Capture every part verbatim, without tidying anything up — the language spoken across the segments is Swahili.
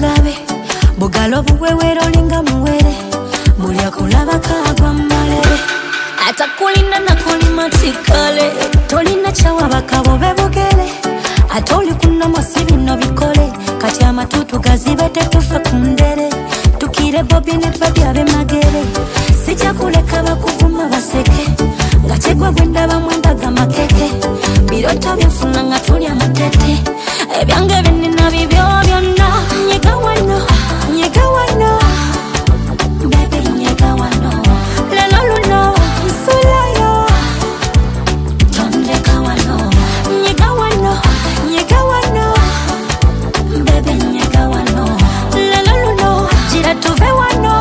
mbalabe bugalo buwewero linga muwere mulya kulaba kagwa malebe atakulinda nakulima tikale tolina chawa bakabo bebugere atoli kunna masibi no bikole kati amatutu gazibete tufa kundere tukire bobi ne baby abe magere sija kuleka bakuvuma baseke ngachegwa gwenda bamwenda gamakeke biroto byafuna ngatuli amatete ebyange binina bibyo byonna nyega wano nyega wano baby nyega wano lelo luno nsulayo tondeka wano nyega wano nyega wano baby nyega wano lelo luno jira tuve wano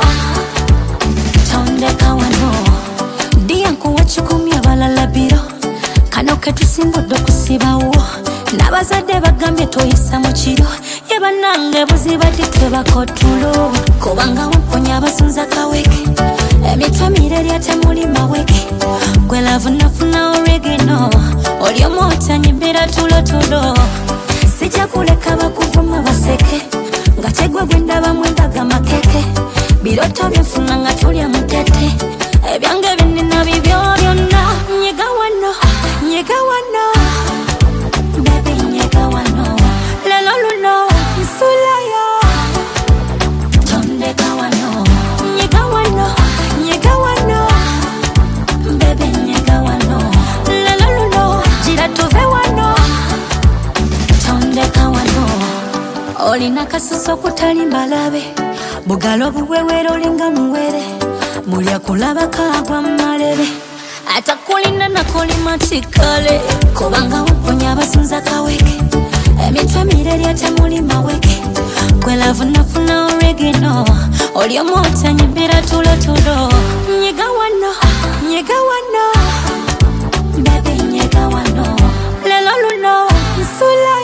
tondeka wano diya nkuwachukumya balala biro kano ketusimbudo kusibawo nabazadde bagambye toyisa mu kiro yebanange buzibadde tebakotulo kubanga wamponya abasunza kaweke emitwe mireri ate muli maweke gwe lafunafuna oregeno oli omwota nyimbira tulotulo sijja kuleka bakuvuma baseke nga kyegwe gwenda bamwenda gamakeke biroto byenfuna nga tulya mutete ebyange binina bibyo byonna nyega wano nyega wano baby nyega wano lelo luno nsulayo tondeka wano nyega wano nyega wano baby nyega wano lelo luno jira tuve wano tondeka wano olina kasuso kutali mbalabe bugalo buwewero linga muwere mulya kulaba kagwa malebe atakulinda nakulima tikale kubanga wamponya abasunza kaweke emitwe mireri ate muli maweke gwe lafunafuna oregeno oli omwota nyimbira tulotulo nyega wano nyega wano baby nyega wano lelo luno nsula